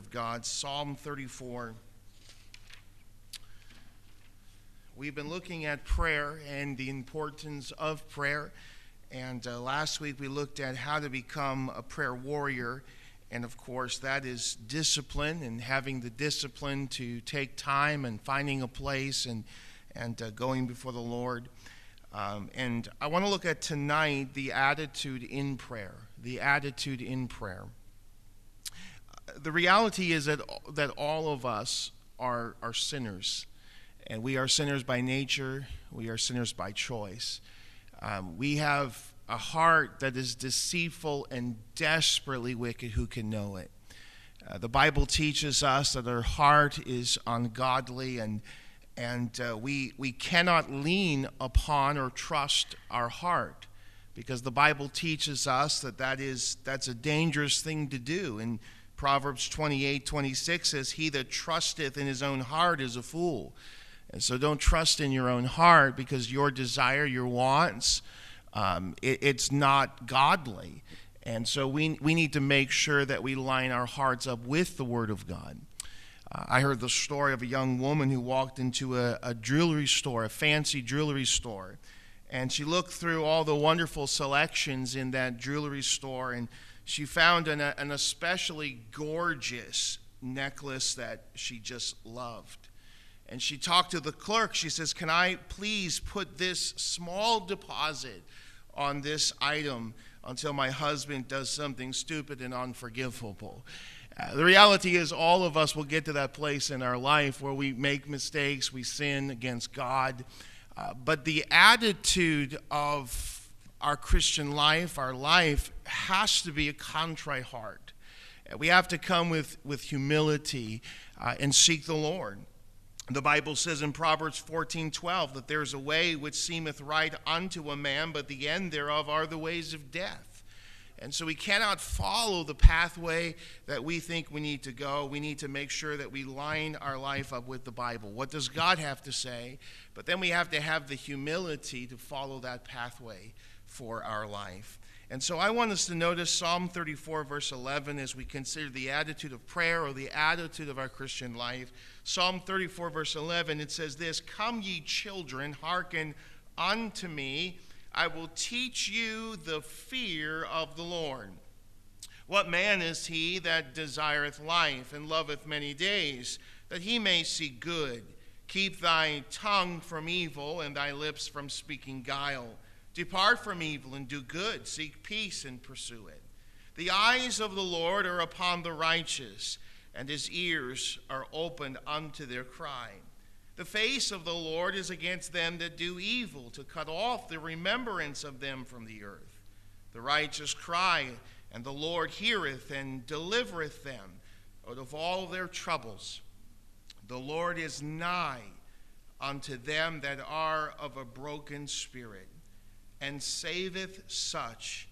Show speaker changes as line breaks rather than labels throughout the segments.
of God, Psalm 34. We've been looking at prayer and the importance of prayer. And last week we looked at how to become a prayer warrior. And of course, that is discipline and having the discipline to take time and finding a place and going before the Lord. And I want to look at tonight the attitude in prayer. The attitude in prayer. The reality is that all of us are sinners. And we are sinners by nature. We are sinners by choice. We have a heart that is deceitful and desperately wicked. Who can know it? The Bible teaches us that our heart is ungodly, and we cannot lean upon or trust our heart, because the Bible teaches us that's a dangerous thing to do. And Proverbs 28:26 says, "He that trusteth in his own heart is a fool." And so don't trust in your own heart, because your desire, your wants, it's not godly. And so we need to make sure that we line our hearts up with the Word of God. I heard the story of a young woman who walked into a jewelry store, a fancy jewelry store. And she looked through all the wonderful selections in that jewelry store, and she found an especially gorgeous necklace that she just loved. And she talked to the clerk. She says, "Can I please put this small deposit on this item until my husband does something stupid and unforgivable?" The reality is all of us will get to that place in our life where we make mistakes, we sin against God. But the attitude of our Christian life, our life, has to be a contrite heart. We have to come with humility and seek the Lord. The Bible says in Proverbs 14:12 that there's a way which seemeth right unto a man, but the end thereof are the ways of death. And so we cannot follow the pathway that we think we need to go. We need to make sure that we line our life up with the Bible. What does God have to say? But then we have to have the humility to follow that pathway for our life. And so I want us to notice Psalm 34, verse 11, as we consider the attitude of prayer or the attitude of our Christian life. Psalm 34, verse 11, it says this: "Come ye children, hearken unto me. I will teach you the fear of the Lord. What man is he that desireth life and loveth many days, that he may see good? Keep thy tongue from evil and thy lips from speaking guile. Depart from evil and do good. Seek peace and pursue it. The eyes of the Lord are upon the righteous, and his ears are opened unto their cry. The face of the Lord is against them that do evil, to cut off the remembrance of them from the earth. The righteous cry, and the Lord heareth and delivereth them out of all their troubles. The Lord is nigh unto them that are of a broken spirit, and saveth such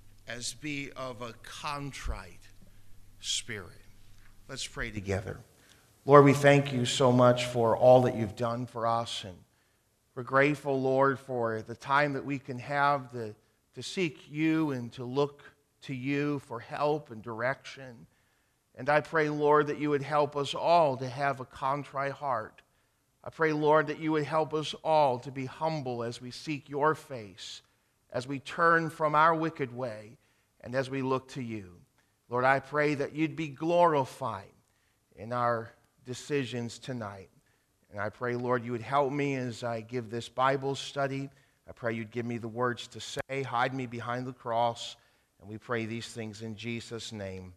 as be of a contrite spirit." Let's pray together. Lord, we thank you so much for all that you've done for us, and we're grateful, Lord, for the time that we can have to seek you and to look to you for help and direction. And I pray, Lord, that you would help us all to have a contrite heart. I pray, Lord, that you would help us all to be humble as we seek your face, as we turn from our wicked way, and as we look to you. Lord, I pray that you'd be glorified in our decisions tonight. And I pray, Lord, you would help me as I give this Bible study. I pray you'd give me the words to say, hide me behind the cross. And we pray these things in Jesus' name.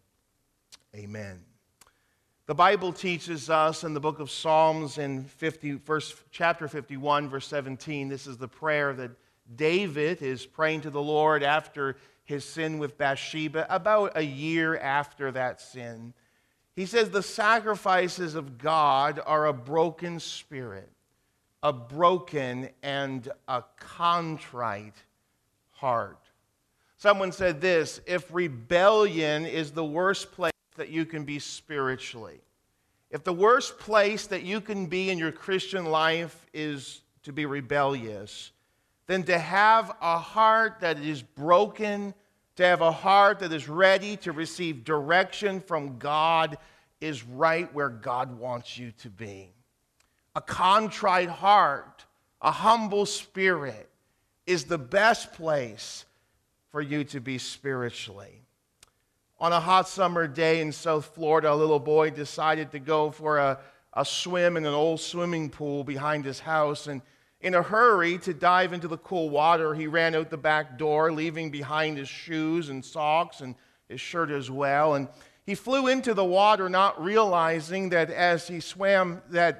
Amen. The Bible teaches us in the book of Psalms in chapter 51, verse 17, this is the prayer that David is praying to the Lord after his sin with Bathsheba, about a year after that sin. He says, "The sacrifices of God are a broken spirit, a broken and a contrite heart." Someone said this: if rebellion is the worst place that you can be spiritually, if the worst place that you can be in your Christian life is to be rebellious, then to have a heart that is broken, to have a heart that is ready to receive direction from God, is right where God wants you to be. A contrite heart, a humble spirit is the best place for you to be spiritually. On a hot summer day in South Florida, a little boy decided to go for a swim in an old swimming pool behind his house. And in a hurry to dive into the cool water, he ran out the back door, leaving behind his shoes and socks and his shirt as well. And he flew into the water, not realizing that as he swam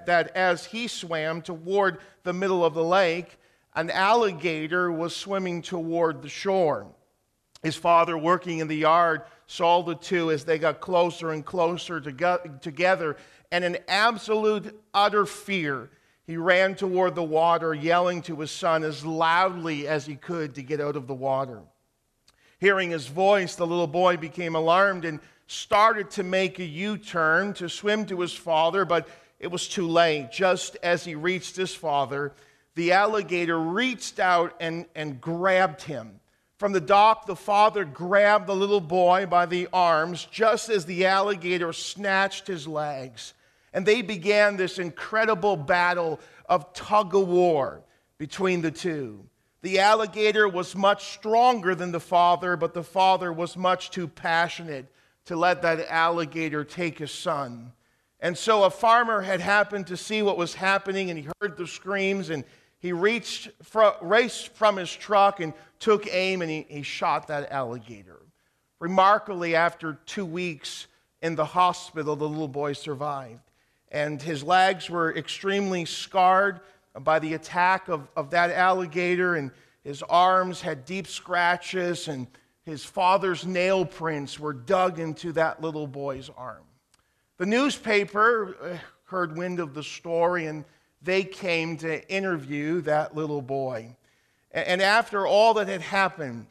toward the middle of the lake, an alligator was swimming toward the shore. His father, working in the yard, saw the two as they got closer and closer together, and in absolute, utter fear, he ran toward the water, yelling to his son as loudly as he could to get out of the water. Hearing his voice, the little boy became alarmed and started to make a U-turn to swim to his father, but it was too late. Just as he reached his father, the alligator reached out and grabbed him. From the dock, the father grabbed the little boy by the arms just as the alligator snatched his legs. And they began this incredible battle of tug-of-war between the two. The alligator was much stronger than the father, but the father was much too passionate to let that alligator take his son. And so a farmer had happened to see what was happening, and he heard the screams, and he raced from his truck and took aim, and he shot that alligator. Remarkably, after 2 weeks in the hospital, the little boy survived. And his legs were extremely scarred by the attack of that alligator, and his arms had deep scratches, and his father's nail prints were dug into that little boy's arm. The newspaper heard wind of the story, and they came to interview that little boy. And after all that had happened,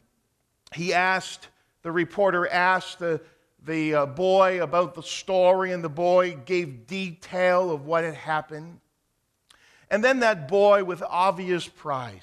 the reporter asked the boy about the story, and the boy gave detail of what had happened. And then that boy, with obvious pride,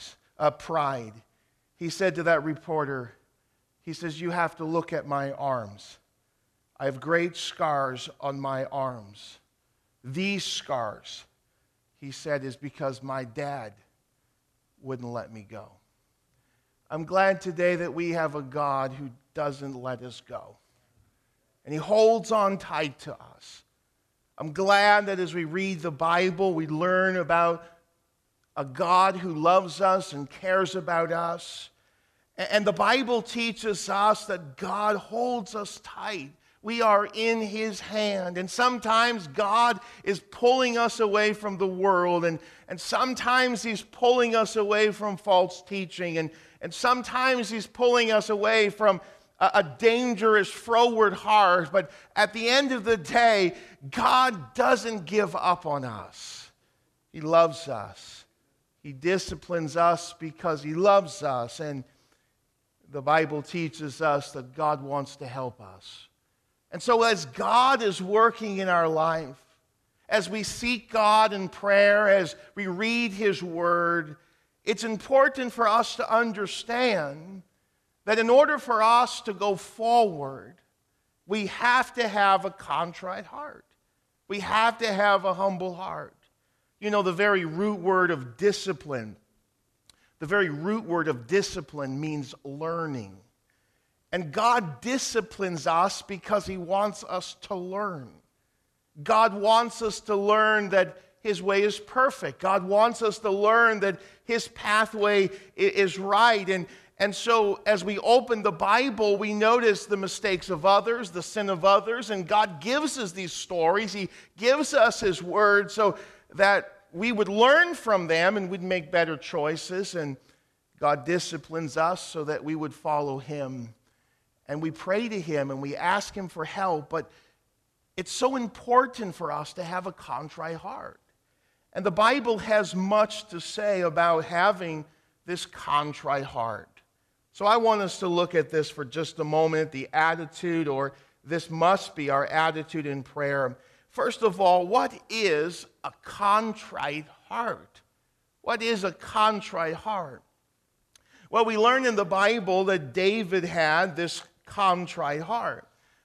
he said to that reporter, he says, "You have to look at my arms. I have great scars on my arms. These scars," he said, "is because my dad wouldn't let me go." I'm glad today that we have a God who doesn't let us go. And he holds on tight to us. I'm glad that as we read the Bible, we learn about a God who loves us and cares about us. And the Bible teaches us that God holds us tight. We are in his hand. And sometimes God is pulling us away from the world. And sometimes he's pulling us away from false teaching. And sometimes he's pulling us away from a dangerous, froward heart. But at the end of the day, God doesn't give up on us. He loves us. He disciplines us because he loves us. And the Bible teaches us that God wants to help us. And so as God is working in our life, as we seek God in prayer, as we read his word, it's important for us to understand that in order for us to go forward, we have to have a contrite heart. We have to have a humble heart. You know, the very root word of discipline means learning. And God disciplines us because he wants us to learn. God wants us to learn that his way is perfect. God wants us to learn that his pathway is right. And so as we open the Bible, we notice the mistakes of others, the sin of others, and God gives us these stories. He gives us his word so that we would learn from them and we'd make better choices. And God disciplines us so that we would follow him. And we pray to him and we ask him for help. But it's so important for us to have a contrite heart. And the Bible has much to say about having this contrite heart. So I want us to look at this for just a moment, the attitude, or this must be our attitude in prayer. First of all, what is a contrite heart? What is a contrite heart? Well, we learn in the Bible that David had this contrite heart.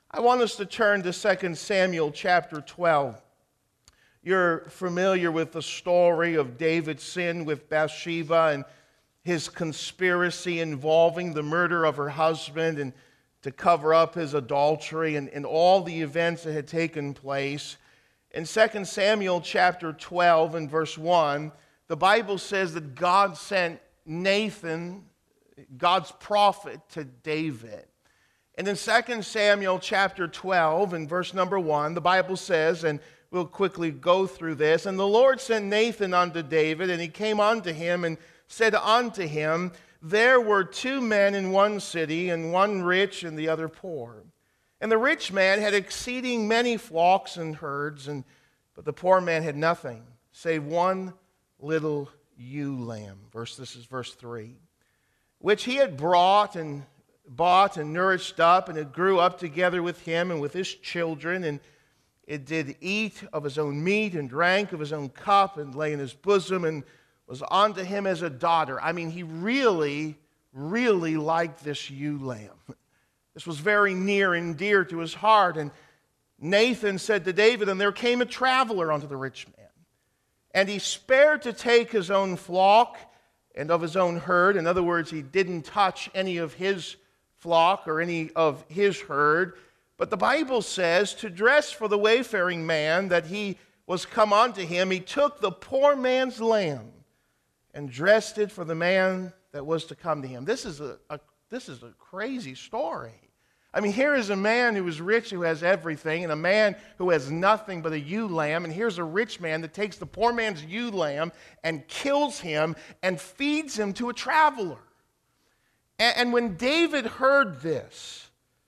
I want us to turn to 2 Samuel chapter 12. You're familiar with the story of David's sin with Bathsheba and his conspiracy involving the murder of her husband and to cover up his adultery and all the events that had taken place. In 2 Samuel chapter 12 and verse 1, the Bible says that God sent Nathan, God's prophet, to David. And in 2 Samuel chapter 12 and verse number 1, the Bible says, and we'll quickly go through this, "And the Lord sent Nathan unto David, and he came unto him and said unto him, There were 2 men in one city, and one rich and the other poor. And the rich man had exceeding many flocks and herds, but the poor man had nothing, save one little ewe lamb." This is verse 3. "Which he had bought and nourished up, and it grew up together with him and with his children, and it did eat of his own meat and drank of his own cup and lay in his bosom and was unto him as a daughter." I mean, he really, really liked this ewe lamb. This was very near and dear to his heart. And Nathan said to David, "And there came a traveler unto the rich man. And he spared to take his own flock and of his own herd." In other words, he didn't touch any of his flock or any of his herd. But the Bible says, to dress for the wayfaring man that he was come unto him, he took the poor man's lamb and dressed it for the man that was to come to him. This is a crazy story. I mean, here is a man who is rich, who has everything, and a man who has nothing but a ewe lamb. And here's a rich man that takes the poor man's ewe lamb and kills him and feeds him to a traveler. And when David heard this,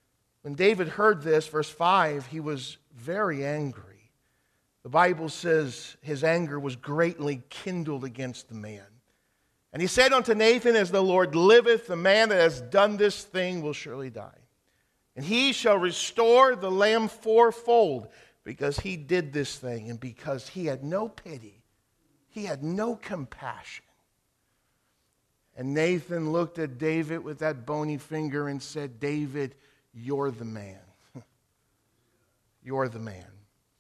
verse 5, he was very angry. The Bible says his anger was greatly kindled against the man. And he said unto Nathan, "As the Lord liveth, the man that has done this thing will surely die. And he shall restore the lamb fourfold, because he did this thing, and because he had no pity, he had no compassion." And Nathan looked at David with that bony finger and said, "David, you're the man." You're the man.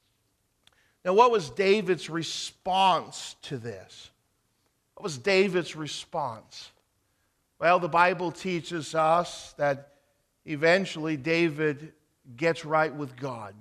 Now, what was David's response to this? What was David's response? Well, the Bible teaches us that eventually David gets right with God.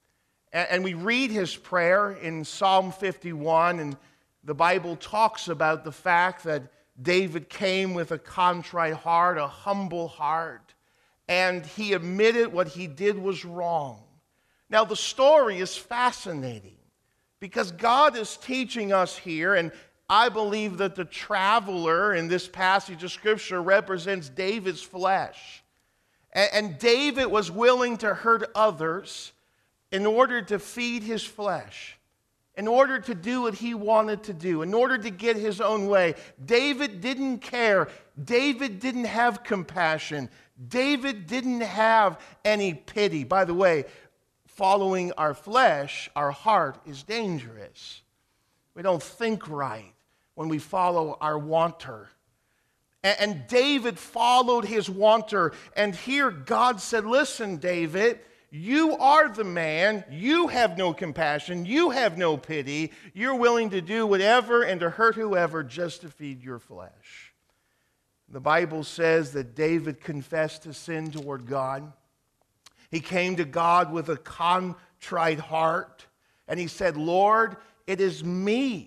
And we read his prayer in Psalm 51, and the Bible talks about the fact that David came with a contrite heart, a humble heart, and he admitted what he did was wrong. Now, the story is fascinating because God is teaching us here, and I believe that the traveler in this passage of Scripture represents David's flesh. And David was willing to hurt others in order to feed his flesh, in order to do what he wanted to do, in order to get his own way. David didn't care. David didn't have compassion. David didn't have any pity. By the way, following our flesh, our heart is dangerous. We don't think right when we follow our wanter. And David followed his wanter. And here God said, "Listen, David, you are the man. You have no compassion. You have no pity. You're willing to do whatever and to hurt whoever just to feed your flesh." The Bible says that David confessed his sin toward God. He came to God with a contrite heart. And he said, "Lord, it is me.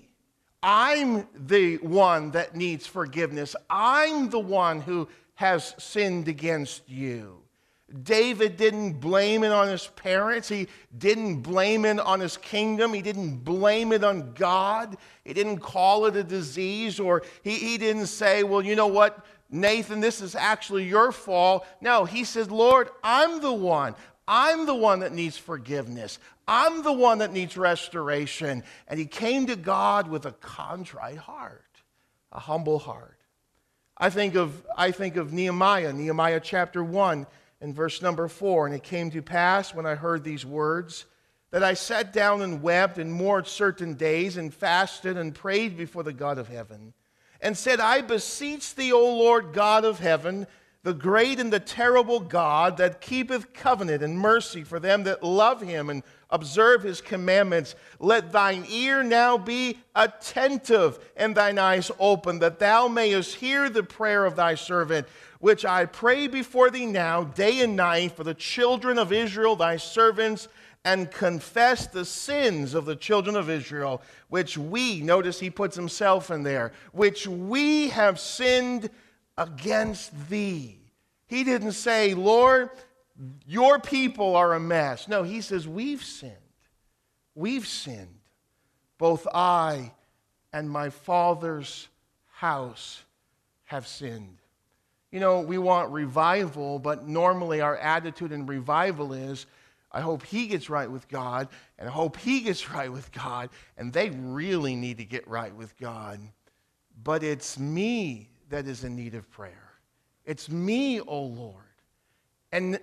I'm the one that needs forgiveness. I'm the one who has sinned against you." David didn't blame it on his parents. He didn't blame it on his kingdom. He didn't blame it on God. He didn't call it a disease, or he didn't say, "Well, you know what, Nathan, this is actually your fault." No, he said, "Lord, I'm the one. I'm the one that needs forgiveness. I'm the one that needs restoration." And he came to God with a contrite heart, a humble heart. I think of Nehemiah chapter 1 and verse number 4. "And it came to pass, when I heard these words, that I sat down and wept and mourned certain days and fasted and prayed before the God of heaven, and said, I beseech thee, O Lord God of heaven, the great and the terrible God that keepeth covenant and mercy for them that love him and observe his commandments. Let thine ear now be attentive and thine eyes open, that thou mayest hear the prayer of thy servant, which I pray before thee now, day and night, for the children of Israel, thy servants, and confess the sins of the children of Israel, which we, notice he puts himself in there, which we have sinned against thee. He didn't say, Lord, your people are a mess. No, he says, we've sinned. We've sinned. Both I and my father's house have sinned. You know, we want revival, but normally our attitude in revival is, I hope he gets right with God, and I hope he gets right with God, and they really need to get right with God. But it's me that is in need of prayer. It's me, O Lord. And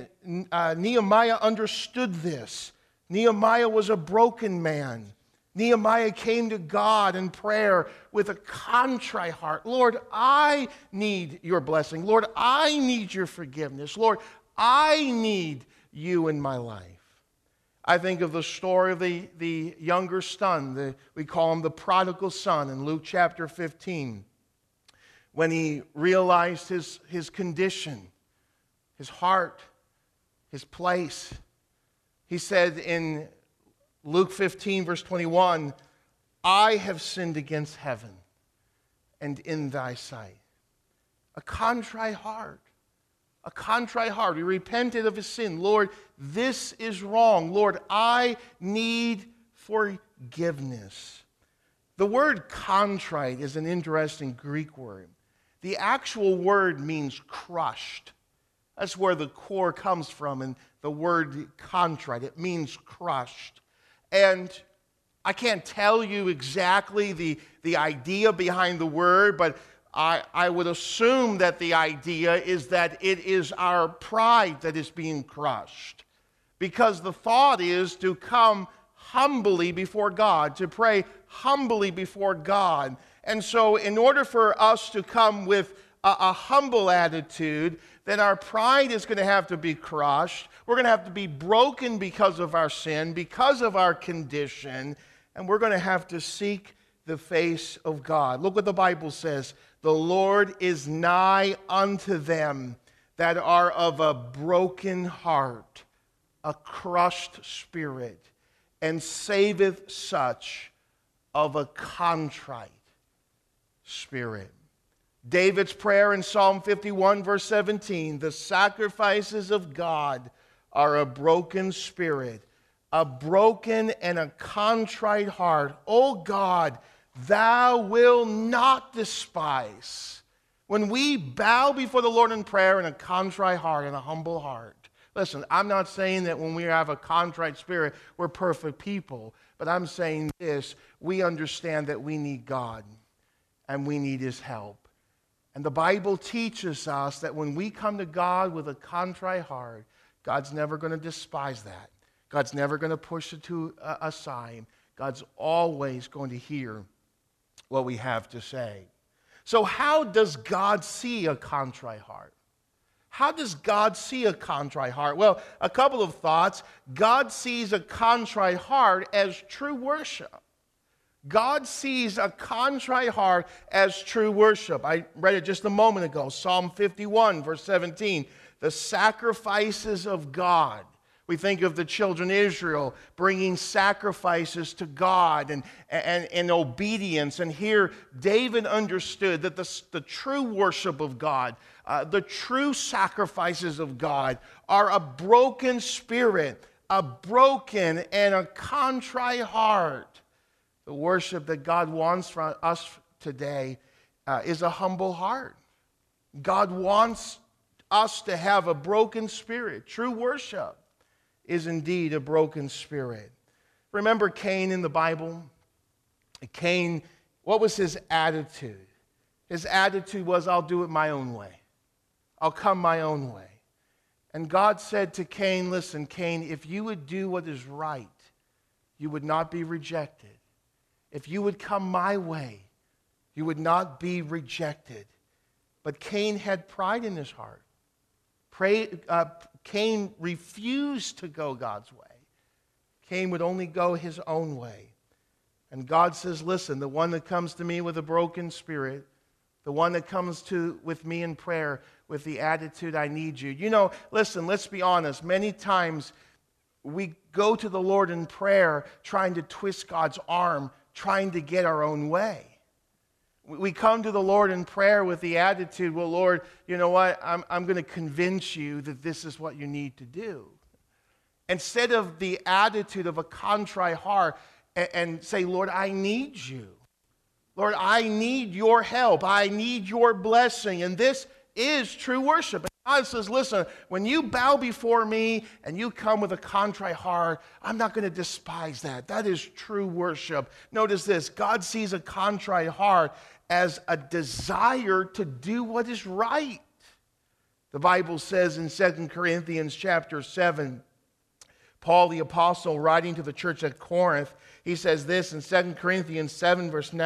Nehemiah understood this. Nehemiah was a broken man. Nehemiah came to God in prayer with a contrite heart. Lord, I need your blessing. Lord, I need your forgiveness. Lord, I need you in my life. I think of the story of the younger son. We call him the prodigal son in Luke chapter 15. When he realized his condition, his heart, his place. He said in Luke 15, verse 21, I have sinned against heaven and in thy sight. A contrite heart. A contrite heart. He repented of his sin. Lord, this is wrong. Lord, I need forgiveness. The word contrite is an interesting Greek word. The actual word means crushed. That's where the core comes from, and the word contrite. It means crushed. And I can't tell you exactly the idea behind the word, but I would assume that the idea is that it is our pride that is being crushed. Because the thought is to come humbly before God, to pray humbly before God. And so in order for us to come with a humble attitude, then our pride is going to have to be crushed. We're going to have to be broken because of our sin, because of our condition, and we're going to have to seek the face of God. Look what the Bible says. The Lord is nigh unto them that are of a broken heart, a crushed spirit, and saveth such of a contrite spirit. David's prayer in Psalm 51, verse 17, the sacrifices of God are a broken spirit, a broken and a contrite heart. O God, thou wilt not despise. When we bow before the Lord in prayer in a contrite heart and a humble heart. Listen, I'm not saying that when we have a contrite spirit, we're perfect people. But I'm saying this, we understand that we need God and we need his help. And the Bible teaches us that when we come to God with a contrite heart, God's never going to despise that. God's never going to push it aside. God's always going to hear what we have to say. So how does God see a contrite heart? How does God see a contrite heart? Well, a couple of thoughts. God sees a contrite heart as true worship. God sees a contrite heart as true worship. I read it just a moment ago, Psalm 51, verse 17. The sacrifices of God. We think of the children of Israel bringing sacrifices to God and obedience. And here David understood that the true worship of God, the true sacrifices of God are a broken spirit, a broken and a contrite heart. The worship that God wants from us today is a humble heart. God wants us to have a broken spirit. True worship is indeed a broken spirit. Remember Cain in the Bible? Cain, what was his attitude? His attitude was, I'll do it my own way. I'll come my own way. And God said to Cain, listen, Cain, if you would do what is right, you would not be rejected. If you would come my way, you would not be rejected. But Cain had pride in his heart. Cain refused to go God's way. Cain would only go his own way. And God says, listen, the one that comes to me with a broken spirit, the one that comes with me in prayer with the attitude, I need you. You know, listen, let's be honest. Many times we go to the Lord in prayer trying to twist God's arm, trying to get our own way. We come to the Lord in prayer with the attitude, well, Lord, you know what? I'm going to convince you that this is what you need to do. Instead of the attitude of a contrite heart and say, Lord, I need you. Lord, I need your help. I need your blessing. And this is true worship. And God says, listen, when you bow before me and you come with a contrite heart, I'm not going to despise that. That is true worship. Notice this. God sees a contrite heart as a desire to do what is right. The Bible says in 2 Corinthians chapter 7, Paul the apostle writing to the church at Corinth, he says this in 2 Corinthians 7 verse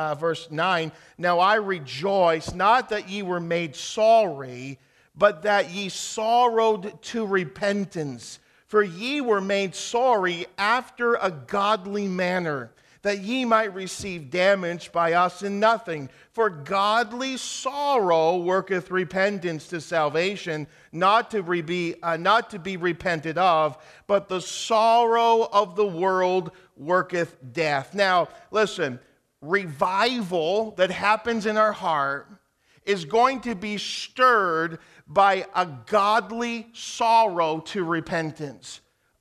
9, Now I rejoice, not that ye were made sorry, but that ye sorrowed to repentance. For ye were made sorry after a godly manner, that ye might receive damage by us in nothing. For godly sorrow worketh repentance to salvation, not to be repented of, but the sorrow of the world worketh death. Now, listen, revival that happens in our heart is going to be stirred by a godly sorrow to repentance.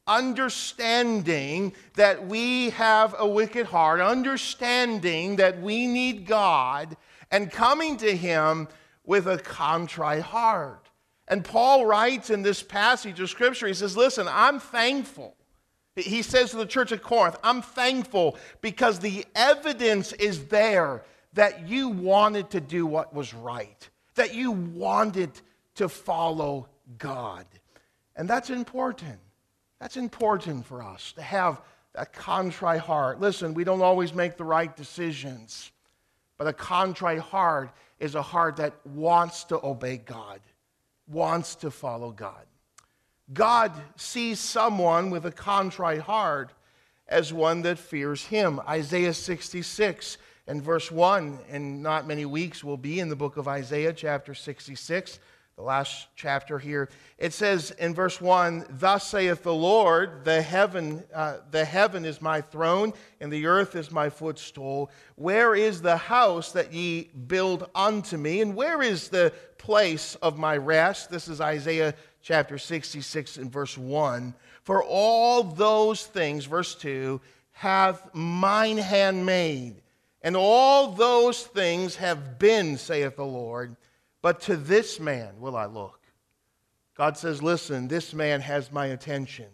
Understanding that we have a wicked heart, understanding that we need God, and coming to Him with a contrite heart. And Paul writes in this passage of Scripture, he says, listen, I'm thankful. He says to the church at Corinth, I'm thankful because the evidence is there that you wanted to do what was right, that you wanted to follow God. And that's important. That's important for us, to have a contrite heart. Listen, we don't always make the right decisions, but a contrite heart is a heart that wants to obey God, wants to follow God. God sees someone with a contrite heart as one that fears Him. Isaiah 66 and verse 1, in not many weeks we'll be in the book of Isaiah, chapter 66, the last chapter here. It says in verse 1, Thus saith the Lord, the heaven is my throne, and the earth is my footstool. Where is the house that ye build unto me? And where is the place of my rest? This is Isaiah chapter 66 and verse 1. For all those things, verse 2, hath mine hand made, and all those things have been, saith the Lord. But to this man will I look. God says, listen, this man has my attention.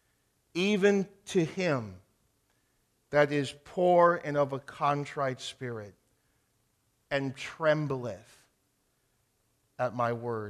Even to him that is poor and of a contrite spirit, and trembleth at my word.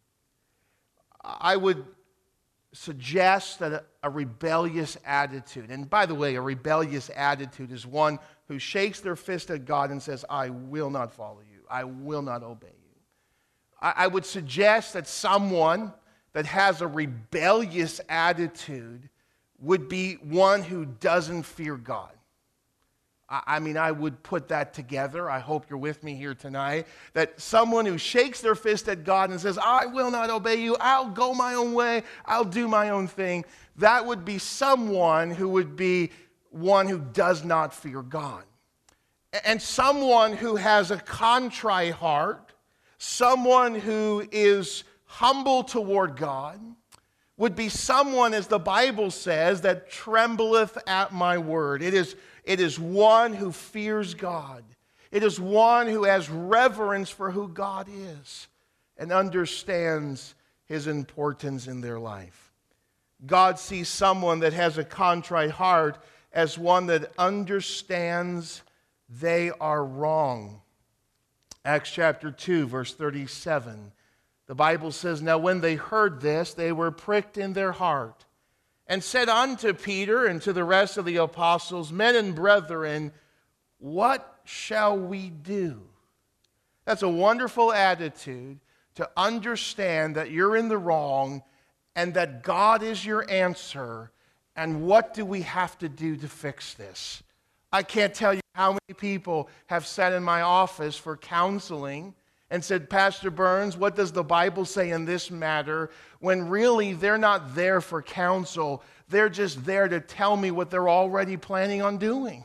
I would suggest that a rebellious attitude, and by the way, a rebellious attitude is one who shakes their fist at God and says, I will not follow you. I will not obey you. I would suggest that someone that has a rebellious attitude would be one who doesn't fear God. I mean, I would put that together. I hope you're with me here tonight. That someone who shakes their fist at God and says, I will not obey you. I'll go my own way. I'll do my own thing. That would be someone who would be one who does not fear God. And someone who has a contrite heart, someone who is humble toward God, would be someone, as the Bible says, that trembleth at my word. It is one who fears God. It is one who has reverence for who God is and understands His importance in their life. God sees someone that has a contrite heart as one that understands they are wrong. Acts chapter 2, verse 37. The Bible says, Now when they heard this, they were pricked in their heart, and said unto Peter and to the rest of the apostles, Men and brethren, what shall we do? That's a wonderful attitude, to understand that you're in the wrong and that God is your answer. And what do we have to do to fix this? I can't tell you how many people have sat in my office for counseling and said, Pastor Burns, what does the Bible say in this matter? When really they're not there for counsel. They're just there to tell me what they're already planning on doing.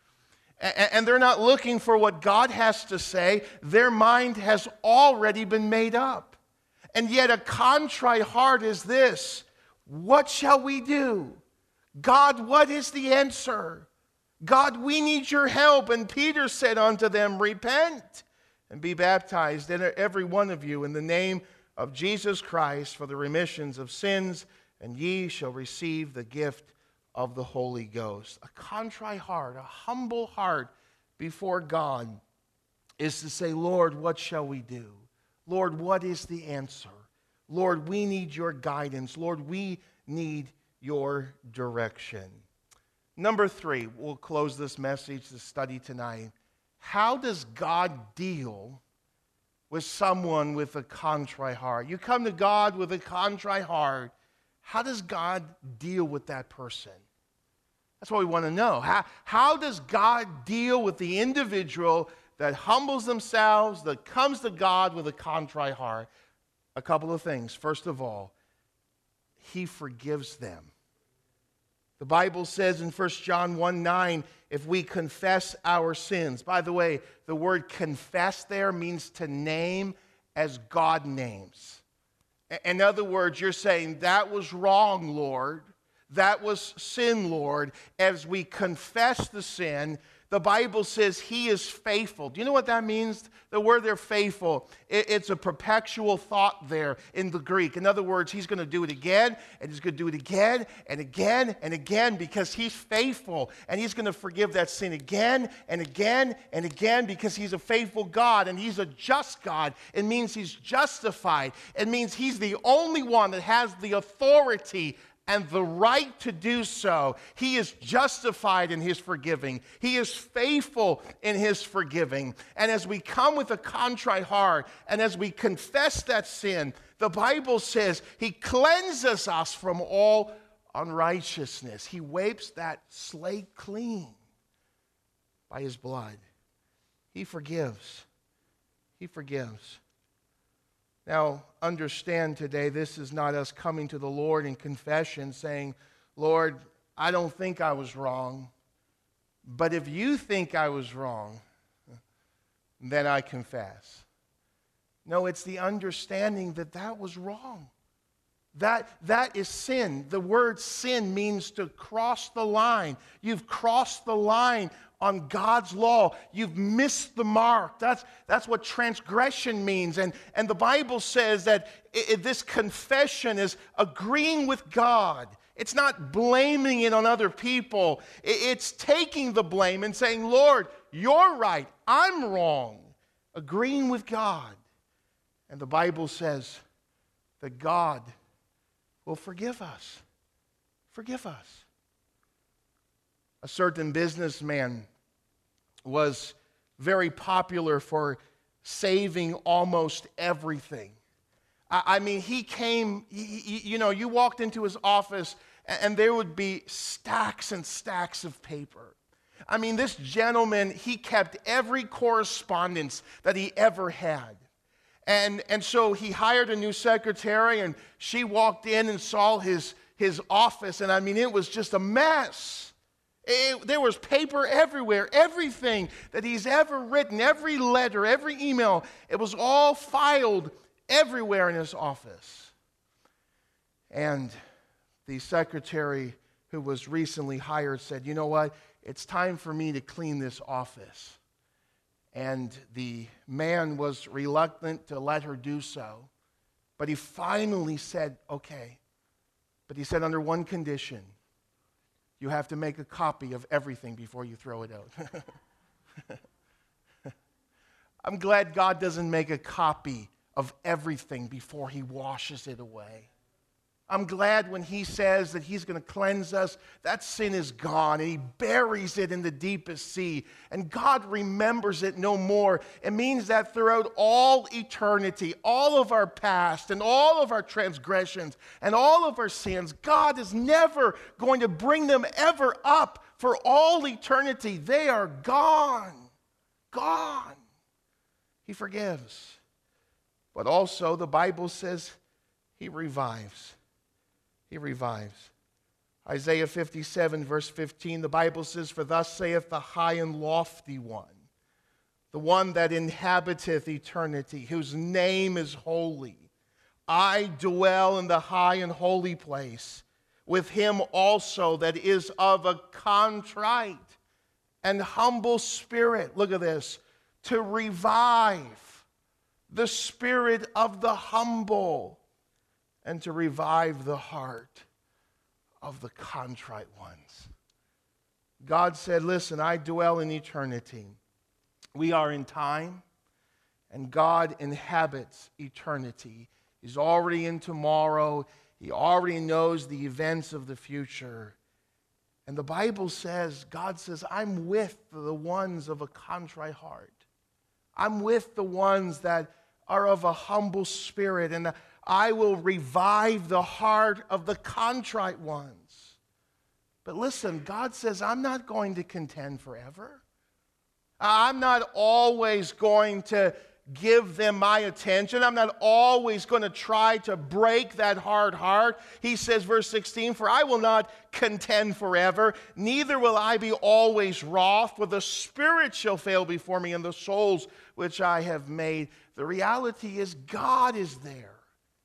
And they're not looking for what God has to say. Their mind has already been made up. And yet a contrite heart is this: what shall we do? God, what is the answer? God, we need your help. And Peter said unto them, repent and be baptized, every one of you, in the name of Jesus Christ for the remissions of sins, and ye shall receive the gift of the Holy Ghost. A contrite heart, a humble heart before God is to say, Lord, what shall we do? Lord, what is the answer? Lord, we need your guidance. Lord, we need your direction. Number 3, we'll close this message, this study tonight. How does God deal with someone with a contrite heart? You come to God with a contrite heart. How does God deal with that person? That's what we want to know. How does God deal with the individual that humbles themselves, that comes to God with a contrite heart? A couple of things. First of all, He forgives them. The Bible says in 1 John 1:9, if we confess our sins. By the way, the word confess there means to name as God names. In other words, you're saying, that was wrong, Lord. That was sin, Lord. As we confess the sin, the Bible says He is faithful. Do you know what that means? The word there, faithful, it's a perpetual thought there in the Greek. In other words, He's going to do it again, and He's going to do it again, and again, and again, because He's faithful. And He's going to forgive that sin again, and again, and again, because He's a faithful God, and He's a just God. It means He's justified. It means He's the only one that has the authority and the right to do so. He is justified in His forgiving. He is faithful in His forgiving. And as we come with a contrite heart, and as we confess that sin, the Bible says He cleanses us from all unrighteousness. He wipes that slate clean by His blood. He forgives. He forgives. Now, understand today, this is not us coming to the Lord in confession saying, Lord, I don't think I was wrong, but if you think I was wrong, then I confess. No, it's the understanding that that was wrong. That is sin. The word sin means to cross the line. You've crossed the line on God's law. You've missed the mark. That's what transgression means. And the Bible says that this confession is agreeing with God. It's not blaming it on other people. It's taking the blame and saying, Lord, you're right. I'm wrong. Agreeing with God. And the Bible says that God will forgive us. Forgive us. A certain businessman was very popular for saving almost everything. I mean, he came, you walked into his office and there would be stacks and stacks of paper. I mean, this gentleman, he kept every correspondence that he ever had. And so he hired a new secretary, and she walked in and saw his office, and I mean, it was just a mess. There was paper everywhere. Everything that he's ever written, every letter, every email, it was all filed everywhere in his office. And the secretary who was recently hired said, you know what, it's time for me to clean this office. And the man was reluctant to let her do so. But he finally said, okay. But he said, under one condition, you have to make a copy of everything before you throw it out. I'm glad God doesn't make a copy of everything before He washes it away. I'm glad when he says that he's going to cleanse us, that sin is gone, and he buries it in the deepest sea, and God remembers it no more. It means that throughout all eternity, all of our past and all of our transgressions and all of our sins, God is never going to bring them ever up for all eternity. They are gone. Gone. He forgives. But also, the Bible says he revives. He revives. Isaiah 57, verse 15, the Bible says, "For thus saith the high and lofty one, the one that inhabiteth eternity, whose name is holy. I dwell in the high and holy place, with him also that is of a contrite and humble spirit." Look at this. "To revive the spirit of the humble, and to revive the heart of the contrite ones." God said, listen, I dwell in eternity. We are in time, and God inhabits eternity. He's already in tomorrow. He already knows the events of the future. And the Bible says, God says, I'm with the ones of a contrite heart. I'm with the ones that are of a humble spirit, and I will revive the heart of the contrite ones. But listen, God says, I'm not going to contend forever. I'm not always going to give them my attention. I'm not always going to try to break that hard heart. He says, verse 16, "For I will not contend forever, neither will I be always wroth, for the spirit shall fail before me, and the souls which I have made." The reality is God is there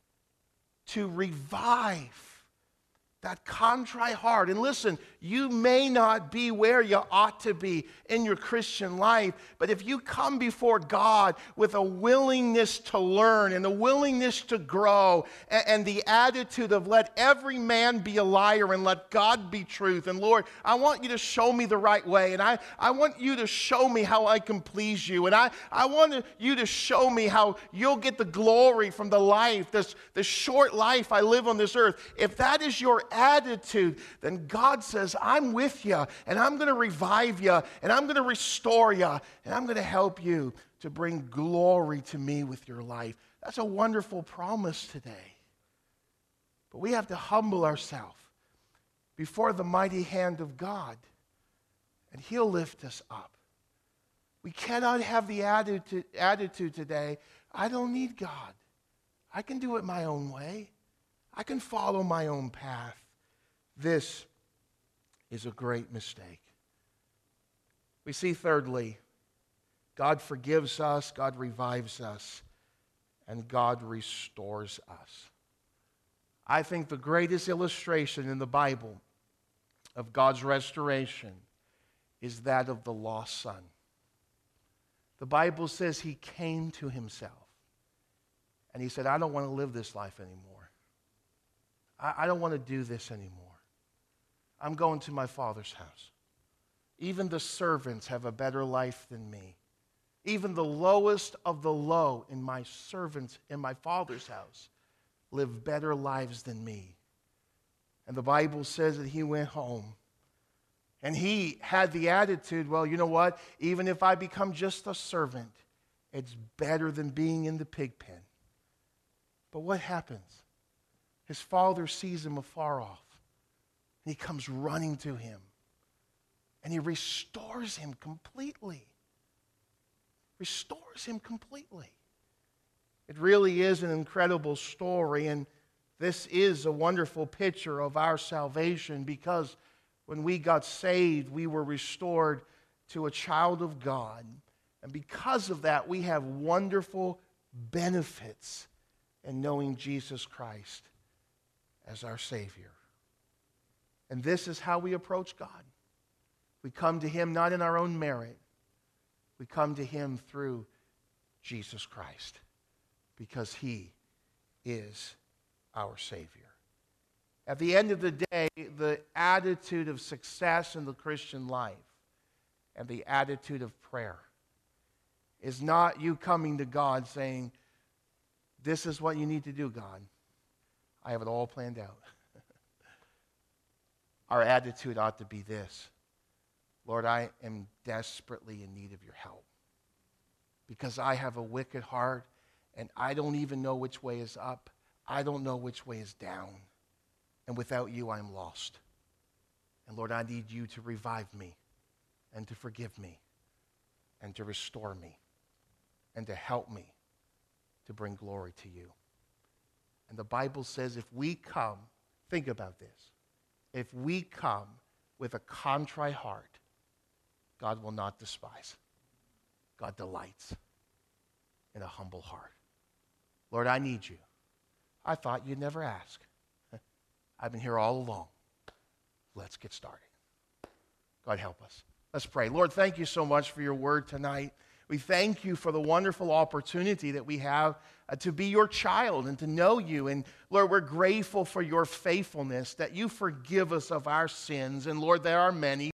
to revive that contrite heart. And listen, you may not be where you ought to be in your Christian life, but if you come before God with a willingness to learn and a willingness to grow and the attitude of let every man be a liar and let God be truth, and Lord, I want you to show me the right way, and I want you to show me how I can please you, and I want you to show me how you'll get the glory from the life, this short life I live on this earth. If that is your attitude, then God says, I'm with you, and I'm going to revive you, and I'm going to restore you, and I'm going to help you to bring glory to me with your life. That's a wonderful promise today. But we have to humble ourselves before the mighty hand of God, and he'll lift us up. We cannot have the attitude today, I don't need God. I can do it my own way. I can follow my own path. This is a great mistake. We see thirdly, God forgives us, God revives us, and God restores us. I think the greatest illustration in the Bible of God's restoration is that of the lost son. The Bible says he came to himself, and he said, I don't want to live this life anymore. I don't want to do this anymore. I'm going to my Father's house. Even the servants have a better life than me. Even the lowest of the low in my servants in my Father's house live better lives than me. And the Bible says that he went home. And he had the attitude, well, you know what? Even if I become just a servant, it's better than being in the pig pen. But what happens? His father sees him afar off. And he comes running to him. And he restores him completely. Restores him completely. It really is an incredible story. And this is a wonderful picture of our salvation, because when we got saved, we were restored to a child of God. And because of that, we have wonderful benefits in knowing Jesus Christ as our Savior. And this is how we approach God. We come to him not in our own merit. We come to him through Jesus Christ, because he is our Savior. At the end of the day, the attitude of success in the Christian life and the attitude of prayer is not you coming to God saying, this is what you need to do, God. I have it all planned out. Our attitude ought to be this: Lord, I am desperately in need of your help because I have a wicked heart and I don't even know which way is up. I don't know which way is down. And without you, I'm lost. And Lord, I need you to revive me and to forgive me and to restore me and to help me to bring glory to you. And the Bible says if we come, think about this, if we come with a contrite heart, God will not despise. God delights in a humble heart. Lord, I need you. I thought you'd never ask. I've been here all along. Let's get started. God help us. Let's pray. Lord, thank you so much for your word tonight. We thank you for the wonderful opportunity that we have to be your child and to know you. And Lord, we're grateful for your faithfulness, that you forgive us of our sins. And Lord, there are many.